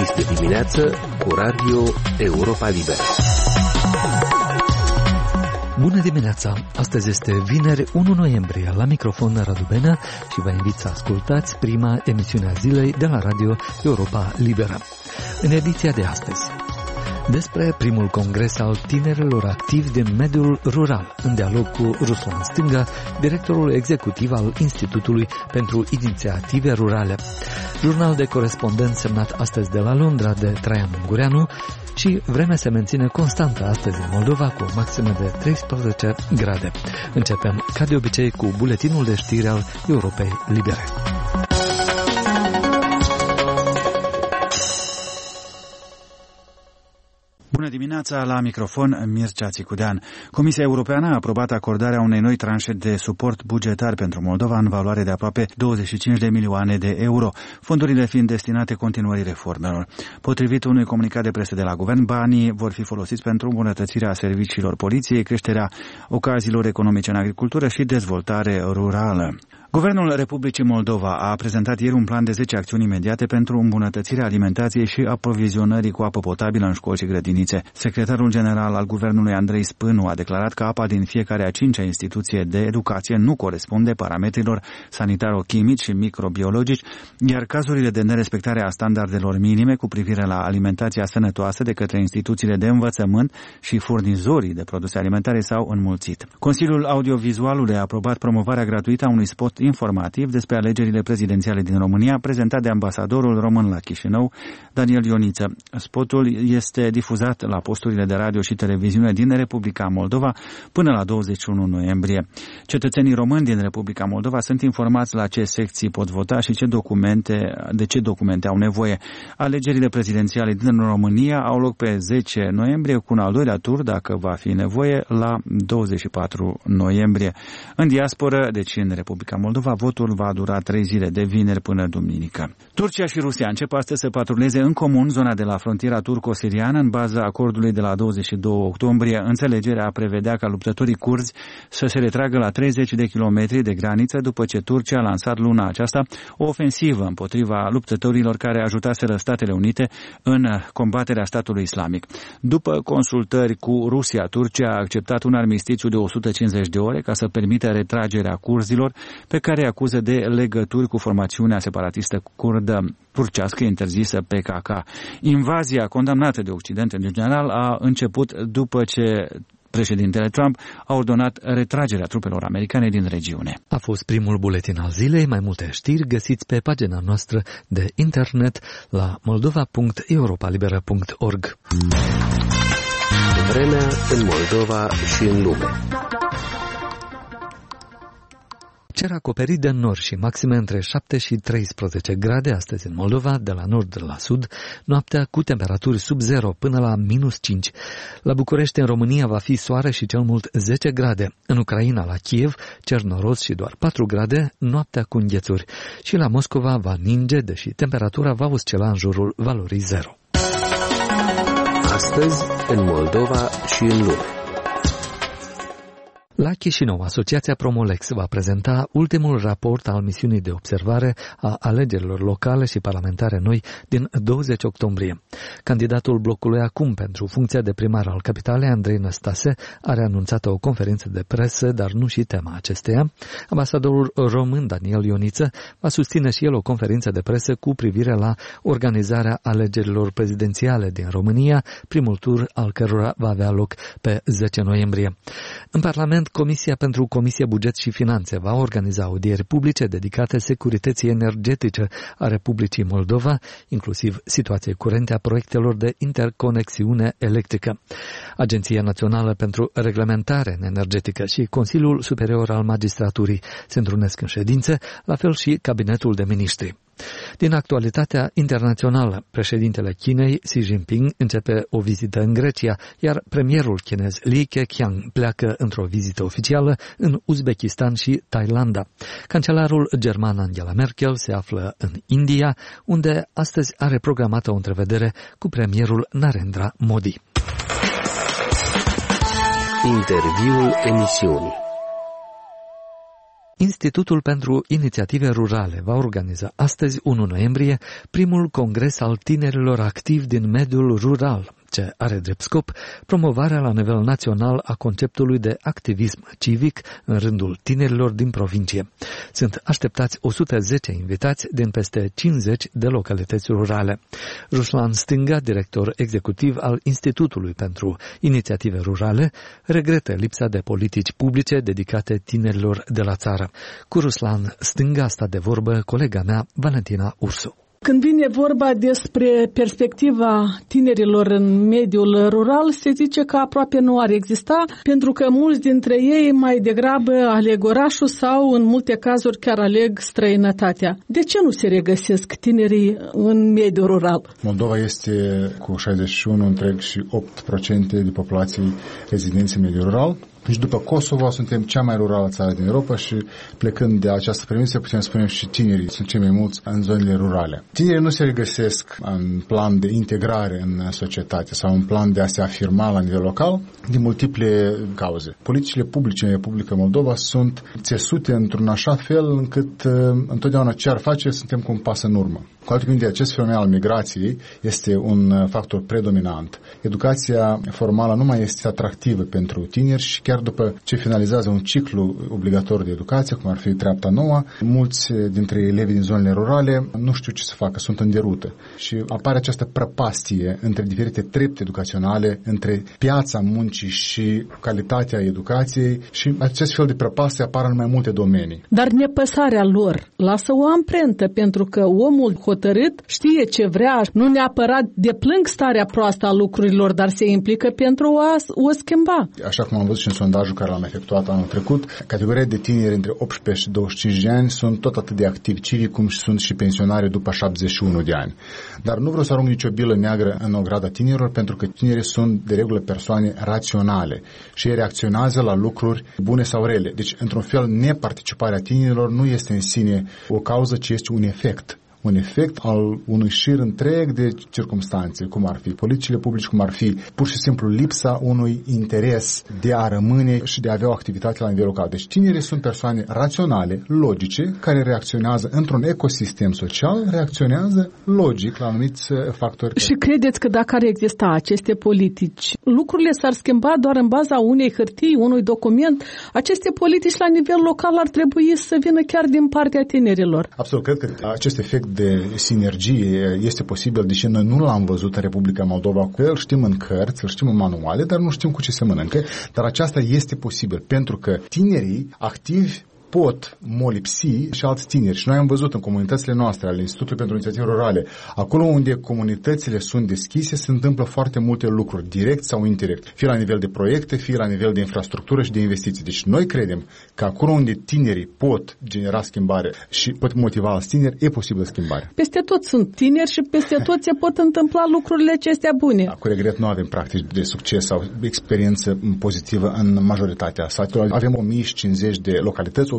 Este dimineață cu Radio Europa Liberă. Bună dimineața! Astăzi este vineri 1 noiembrie. La microfon Radu Benea și vă invit să ascultați prima emisiune a zilei de la Radio Europa Liberă. În ediția de astăzi, despre primul congres al tinerilor activi din mediul rural, în dialog cu Ruslan Stânga, directorul executiv al Institutului pentru Inițiative Rurale. Jurnal de corespondent semnat astăzi de la Londra de Traian Ungureanu și vremea se menține constantă astăzi în Moldova cu o maximă de 13 grade. Începem, ca de obicei, cu buletinul de știri al Europei Libere. Bună dimineața, la microfon Mircea Țicudean. Comisia Europeană a aprobat acordarea unei noi tranșe de suport bugetar pentru Moldova în valoare de aproape 25 de milioane de euro, fondurile fiind destinate continuării reformelor. Potrivit unui comunicat de presă de la guvern, banii vor fi folosiți pentru îmbunătățirea serviciilor poliției, creșterea ocaziilor economice în agricultură și dezvoltare rurală. Guvernul Republicii Moldova a prezentat ieri un plan de 10 acțiuni imediate pentru îmbunătățirea alimentației și aprovizionării cu apă potabilă în școli și grădinițe. Secretarul general al guvernului Andrei Spânu a declarat că apa din fiecare a 5-a instituție de educație nu corespunde parametrilor sanitaro-chimici și microbiologici, iar cazurile de nerespectare a standardelor minime cu privire la alimentația sănătoasă de către instituțiile de învățământ și furnizorii de produse alimentare s-au înmulțit. Consiliul Audiovizualului a aprobat promovarea gratuită a unui spot informativ despre alegerile prezidențiale din România, prezentat de ambasadorul român la Chișinău, Daniel Ioniță. Spotul este difuzat la posturile de radio și televiziune din Republica Moldova până la 21 noiembrie. Cetățenii români din Republica Moldova sunt informați la ce secții pot vota și de ce documente au nevoie. Alegerile prezidențiale din România au loc pe 10 noiembrie, cu un al doilea tur, dacă va fi nevoie, la 24 noiembrie. În diasporă, deci în Republica Moldova, votul va dura 3 zile, de vineri până duminică. Turcia și Rusia încep astăzi să patruleze în comun zona de la frontiera turco-siriană în baza acordului de la 22 octombrie. Înțelegerea prevedea ca luptătorii curzi să se retragă la 30 de kilometri de graniță după ce Turcia a lansat luna aceasta o ofensivă împotriva luptătorilor care ajutaseră Statele Unite în combaterea statului islamic. După consultări cu Rusia, Turcia a acceptat un armistițiu de 150 de ore ca să permită retragerea curzilor, pe care îi acuză de legături cu formațiunea separatistă kurdă turcească interzisă PKK. Invazia condamnată de Occident în general a început după ce președintele Trump a ordonat retragerea trupelor americane din regiune. A fost primul buletin al zilei. Mai multe știri găsiți pe pagina noastră de internet la moldova.europalibera.org. Vremea în Moldova și în lume. Cer acoperit de nor și maxime între 7 și 13 grade astăzi în Moldova, de la nord la sud, noaptea cu temperaturi sub 0 până la -5. La București, în România, va fi soare și cel mult 10 grade. În Ucraina, la Kiev, cer noros și doar 4 grade, noaptea cu înghețuri. Și la Moscova va ninge, deși temperatura va oscila în jurul valorii 0. Astăzi, în Moldova și în lume. La Chișinău, Asociația Promolex va prezenta ultimul raport al misiunii de observare a alegerilor locale și parlamentare noi din 20 octombrie. Candidatul blocului acum pentru funcția de primar al capitalei, Andrei Năstase, are anunțată o conferință de presă, dar nu și tema acesteia. Ambasadorul român, Daniel Ioniță, va susține și el o conferință de presă cu privire la organizarea alegerilor prezidențiale din România, primul tur al cărora va avea loc pe 10 noiembrie. În Parlament, Comisia pentru Comisie Buget și Finanțe va organiza audieri publice dedicate securității energetice a Republicii Moldova, inclusiv situației curente a proiectelor de interconexiune electrică. Agenția Națională pentru Reglementare Energetică și Consiliul Superior al Magistraturii se întrunesc în ședințe, la fel și Cabinetul de Miniștri. Din actualitatea internațională, președintele Chinei, Xi Jinping, începe o vizită în Grecia, iar premierul chinez Li Keqiang pleacă într-o vizită oficială în Uzbekistan și Thailanda. Cancelarul german Angela Merkel se află în India, unde astăzi are programată o întrevedere cu premierul Narendra Modi. Interviul emisiunii. Institutul pentru Inițiative Rurale va organiza astăzi, 1 noiembrie, primul congres al tinerilor activi din mediul rural, ce are drept scop promovarea la nivel național a conceptului de activism civic în rândul tinerilor din provincie. Sunt așteptați 110 invitați din peste 50 de localități rurale. Ruslan Stânga, director executiv al Institutului pentru Inițiative Rurale, regretă lipsa de politici publice dedicate tinerilor de la țară. Cu Ruslan Stânga sta de vorbă colega mea, Valentina Ursu. Când vine vorba despre perspectiva tinerilor în mediul rural, se zice că aproape nu ar exista, pentru că mulți dintre ei mai degrabă aleg orașul sau, în multe cazuri, chiar aleg străinătatea. De ce nu se regăsesc tinerii în mediul rural? Moldova este cu 61,8% de populație rezidenți în mediul rural. Și după Kosovo suntem cea mai rurală țară din Europa și plecând de această premisă putem spune și tinerii sunt cei mai mulți în zonele rurale. Tinerii nu se regăsesc în plan de integrare în societate sau în plan de a se afirma la nivel local din multiple cauze. Politicile publice în Republica Moldova sunt țesute într-un așa fel încât întotdeauna ce ar face suntem cu un pas în urmă. Cu alte cuvinte, acest fenomen al migrației este un factor predominant. Educația formală nu mai este atractivă pentru tineri și chiar după ce finalizează un ciclu obligatoriu de educație, cum ar fi treapta nouă, mulți dintre elevii din zonele rurale nu știu ce să facă, sunt în derută. Și apare această prăpastie între diferite trepte educaționale, între piața muncii și calitatea educației și acest fel de prăpastie apare în mai multe domenii. Dar nepăsarea lor lasă o amprentă, pentru că omul hotărât știe ce vrea, nu neapărat deplâng starea proastă a lucrurilor, dar se implică pentru a o schimba. Așa cum am văzut și în sondajul care l-am efectuat anul trecut, categoria de tineri între 18 și 25 de ani sunt tot atât de activi civic cum sunt și pensionari după 71 de ani. Dar nu vreau să arunc nicio bilă neagră în ograda tinerilor, pentru că tinerii sunt de regulă persoane raționale și ei reacționează la lucruri bune sau rele. Deci, într-un fel, neparticiparea tinerilor nu este în sine o cauză, ci este un efect. Un efect al unui șir întreg de circumstanțe, cum ar fi politicile publice, cum ar fi pur și simplu lipsa unui interes de a rămâne și de a avea o activitate la nivel local. Deci tinerii sunt persoane raționale, logice, care reacționează într-un ecosistem social, reacționează logic la anumiți factori. Și credeți că dacă ar exista aceste politici, lucrurile s-ar schimba doar în baza unei hârtii, unui document? Aceste politici la nivel local ar trebui să vină chiar din partea tinerilor. Absolut, cred că acest efect de sinergie este posibil, deși noi nu l-am văzut în Republica Moldova. Îl știm în cărți, îl știm în manuale, dar nu știm cu ce se mănâncă. Dar aceasta este posibil, pentru că tinerii activi pot molipsi și alți tineri. Și noi am văzut în comunitățile noastre, ale Institutului pentru Inițiative Rurale, acolo unde comunitățile sunt deschise, se întâmplă foarte multe lucruri, direct sau indirect, fie la nivel de proiecte, fie la nivel de infrastructură și de investiții. Deci noi credem că acolo unde tinerii pot genera schimbare și pot motiva alți tineri, e posibilă schimbare. Peste tot sunt tineri și peste tot se pot întâmpla lucrurile acestea bune. Cu regret nu avem practici de succes sau experiență pozitivă în majoritatea satelor. Avem 1050 de localități,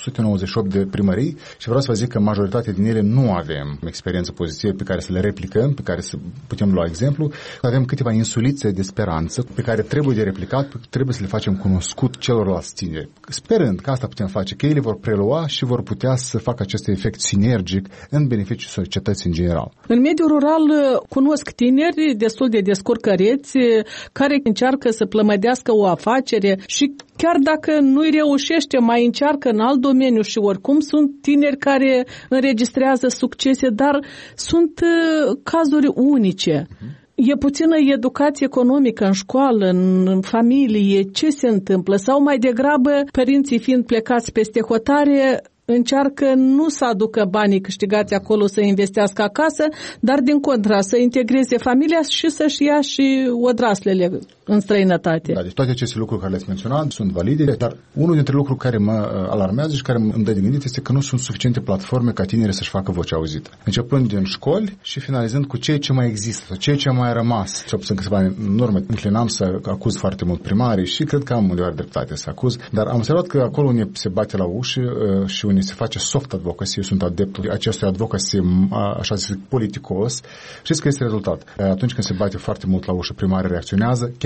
898 de primării și vreau să vă zic că majoritatea din ele nu avem experiență pozitivă pe care să le replicăm, pe care să putem lua exemplu. Avem câteva insulițe de speranță pe care trebuie de replicat, trebuie să le facem cunoscut celorlalți tineri. Sperând că asta putem face, că ei le vor prelua și vor putea să facă acest efect sinergic în beneficiul societății în general. În mediul rural cunosc tineri destul de descurcăreți care încearcă să plămădească o afacere și chiar dacă nu-i reușește, mai încearcă în alt domeniu și oricum sunt tineri care înregistrează succese, dar sunt cazuri unice. E puțină educație economică în școală, în familie, ce se întâmplă? Sau mai degrabă, părinții fiind plecați peste hotare, încearcă nu să aducă banii câștigați acolo să investească acasă, dar din contra să integreze familia și să-și ia și odraslele în străinătate. Da, deci toate aceste lucruri care le-ați menționat sunt valide, dar unul dintre lucruri care mă alarmează și care îmi dă de gândit este că nu sunt suficiente platforme ca tinerii să-și facă vocea auzită. Începând din școli și finalizând cu ceea ce mai există, ceea ce mai a rămas. Și sunt câțiva ani în urmă, înclinam să acuz foarte mult primarii și cred că am undeva dreptate să acuz, dar am observat că acolo unde se bate la ușă și unde se face soft advocacy, sunt adeptul acestui advocacy, așa să zic, politicos, știți că este rezultat. Atunci când se bate foarte mult la ușă, primarii reacționează, chiar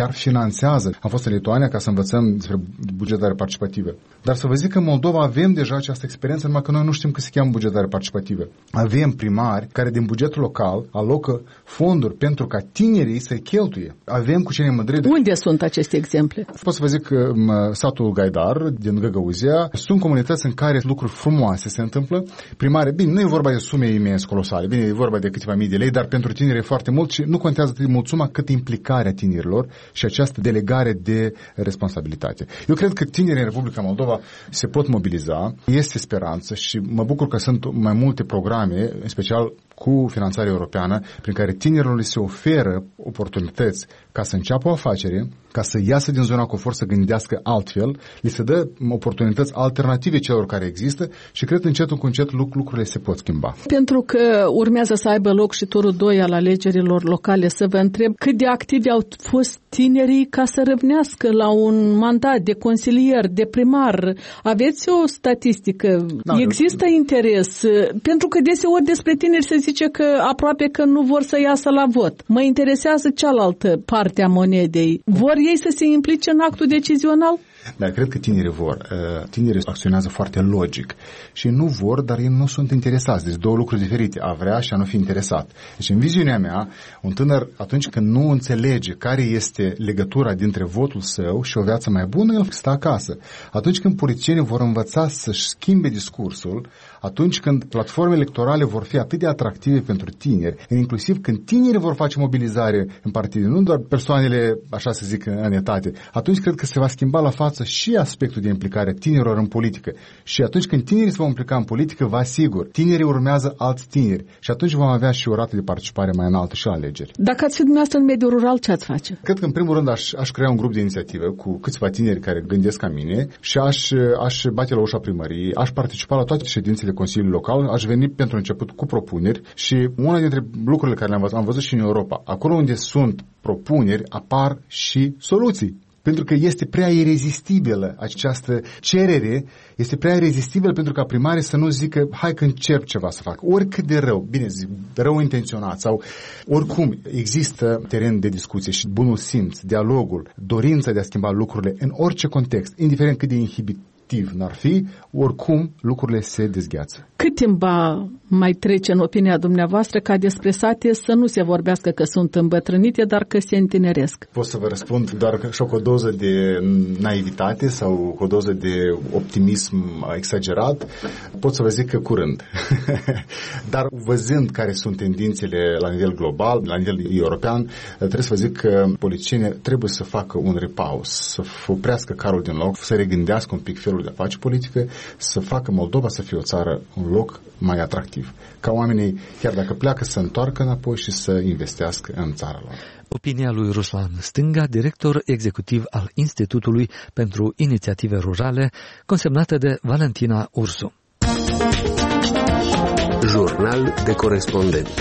chiar finanțează. Am fost în Lituania ca să învățăm despre bugetare participativă. Dar să vă zic că în Moldova avem deja această experiență, numai că noi nu știm că se cheamă bugetare participativă. Avem primari care din bugetul local alocă fonduri pentru ca tinerii să cheltuie. Avem cu cine mândri. Unde sunt aceste exemple? Pot să vă zic că satul Gaidar din Găgăuzia sunt comunități în care lucruri frumoase se întâmplă. Primare, bine, nu e vorba de sume imense colosale, bine, e vorba de câteva mii de lei, dar pentru tineri e foarte mult și nu contează atât de mult suma cât implicarea tinerilor și această delegare de responsabilitate. Eu cred că tinerii în Republica Moldova se pot mobiliza, este speranță și mă bucur că sunt mai multe programe, în special cu finanțare europeană, prin care tinerilor li se oferă oportunități ca să înceapă o afacere, ca să iasă din zona confort, să gândească altfel, li se dă oportunități alternative celor care există și cred încetul cu încet lucrurile se pot schimba. Pentru că urmează să aibă loc și turul 2 al alegerilor locale, să vă întreb cât de activi au fost tinerii ca să râvnească la un mandat de consilier, de primar. Aveți o statistică? Există interes? Pentru că deseori despre tineri se zice că aproape că nu vor să iasă la vot. Mă interesează cealaltă parte a monedei. Vor ei să se implice în actul decizional? Dar cred că tinerii vor. Tinerii acționează foarte logic și nu vor, dar ei nu sunt interesați. Deci două lucruri diferite, a vrea și a nu fi interesat. Deci în viziunea mea, un tânăr atunci când nu înțelege care este legătura dintre votul său și o viață mai bună, el stă acasă. Atunci când politicienii vor învăța să-și schimbe discursul, atunci când platformele electorale vor fi atât de atractive pentru tineri, inclusiv când tinerii vor face mobilizare în partide, nu doar persoanele, așa să zic, în etate, atunci cred că se va schimba la față și aspectul de implicare tinerilor în politică. Și atunci când tinerii se vor implica în politică, vă asigur, tinerii urmează alți tineri și atunci vom avea și o rată de participare mai înaltă și la alegeri. Dacă ați fi dumneavoastră în mediul rural, ce ați face? Cred că în primul rând aș crea un grup de inițiativă cu câțiva tineri care gândesc ca mine și aș bate la ușa primăriei, aș participa la toate ședințele Consiliului Local, aș veni pentru început cu propuneri și una dintre lucrurile care am văzut și în Europa, acolo unde sunt propuneri, apar și soluții. Pentru că este prea irezistibilă această cerere, este prea irezistibilă pentru ca primarii să nu zică hai că încerc ceva să fac. Oricât de rău, bine zic, rău intenționat sau oricum există teren de discuție și bunul simț, dialogul, dorința de a schimba lucrurile în orice context, indiferent cât de inhibitiv n-ar fi, oricum lucrurile se dezgheață. Cât timp va mai trece în opinia dumneavoastră ca despre sate să nu se vorbească că sunt îmbătrânite, dar că se întineresc? Pot să vă răspund doar și cu o doză de naivitate sau cu o doză de optimism exagerat. Pot să vă zic că curând. Dar văzând care sunt tendințele la nivel global, la nivel european, trebuie să vă zic că politicienii trebuie să facă un repaus, să oprească carul din loc, să regândească un pic felul de a face politică, să facă Moldova să fie o țară, un loc mai atractiv. Ca oamenii, chiar dacă pleacă, să întoarcă înapoi și să investească în țara lor. Opinia lui Ruslan Stânga, director executiv al Institutului pentru Inițiative Rurale, consemnată de Valentina Ursu. Jurnal de corespondent.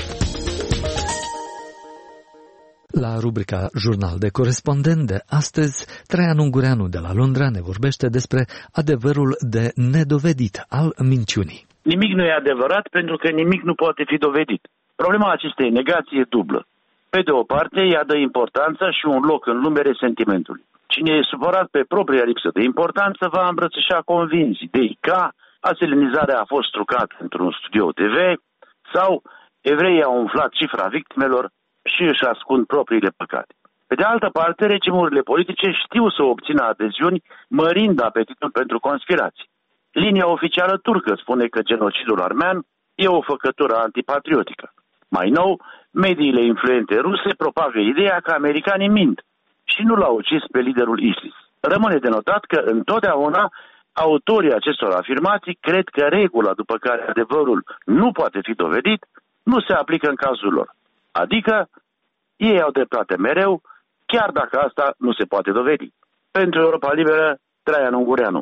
La rubrica Jurnal de corespondent de astăzi, Traian Ungureanu de la Londra ne vorbește despre adevărul de nedovedit al minciunii. Nimic nu e adevărat pentru că nimic nu poate fi dovedit. Problema acestei negații e dublă. Pe de o parte, ea dă importanță și un loc în lume resentimentului. Cine e supărat pe propria lipsă de importanță va îmbrățișa convins idei ca aselenizarea a fost trucată într-un studio TV sau evreii au umflat cifra victimelor și își ascund propriile păcate. Pe de altă parte, regimurile politice știu să obțină adeziuni mărind apetitul pentru conspirații. Linia oficială turcă spune că genocidul armean e o făcătură antipatriotică. Mai nou, mediile influente ruse propagă ideea că americanii mint și nu l-au ucis pe liderul ISIS. Rămâne de notat că întotdeauna autorii acestor afirmații cred că regula după care adevărul nu poate fi dovedit nu se aplică în cazul lor. Adică ei au dreptate mereu, chiar dacă asta nu se poate dovedi. Pentru Europa Liberă, Traian Ungureanu.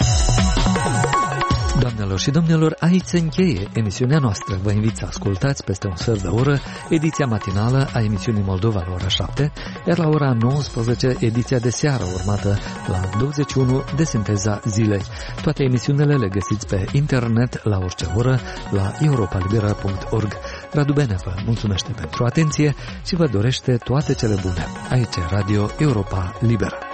Doamnelor și domnilor, aici se încheie emisiunea noastră. Vă invit să ascultați peste un sfert de oră ediția matinală a emisiunii Moldova la ora 7, iar la ora 19 ediția de seară urmată la 21 de Sinteza Zilei. Toate emisiunile le găsiți pe internet la orice oră la europalibera.org. Radu Bene vă mulțumește pentru atenție și vă dorește toate cele bune. Aici Radio Europa Liberă.